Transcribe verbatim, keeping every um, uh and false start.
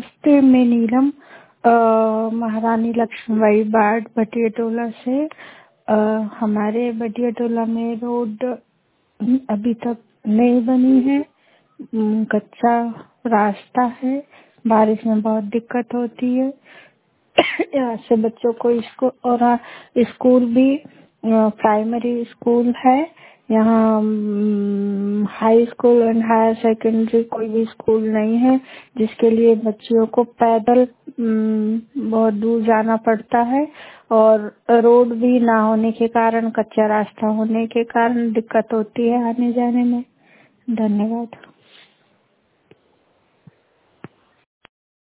नमस्ते, मैं नीलम अ, महारानी लक्ष्मीबाई बाट भटिया टोला से। अ, हमारे भटिया टोला में रोड अभी तक नहीं बनी है। उम, कच्चा रास्ता है, बारिश में बहुत दिक्कत होती है। यहाँ से बच्चों को इसको और हाँ, स्कूल भी अ, प्राइमरी स्कूल है यहाँ। Um, high school and higher secondary कोई भी स्कूल नहीं है, जिसके लिए बच्चियों को पैदल अम, बहुत दूर जाना पड़ता है। और रोड भी ना होने के कारण, कच्चा रास्ता होने के कारण दिक्कत होती है आने जाने में। धन्यवाद।